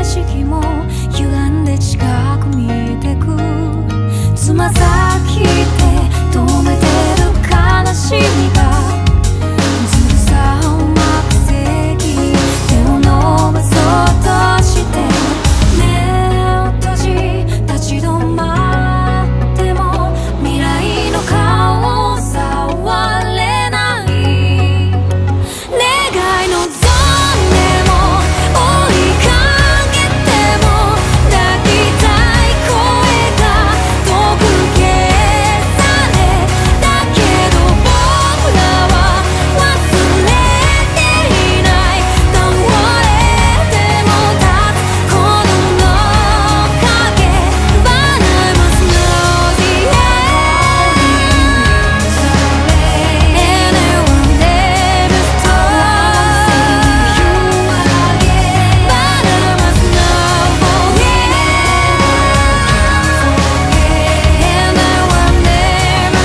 識も歪んで近く見てく。つま先で止めてる悲しみがずるさをまくせき、手を伸ばそうとして目を閉じ立ち止まっても未来の顔を触れない。願いのゾーンでも追いかけても抱きたい声が遠く消され、だけど僕らは忘れていない。倒れても立つこの影 But I must know the end.Anyone never stop you again. But I must know Anyone never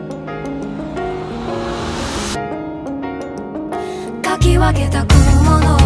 stop. かき分けた雲の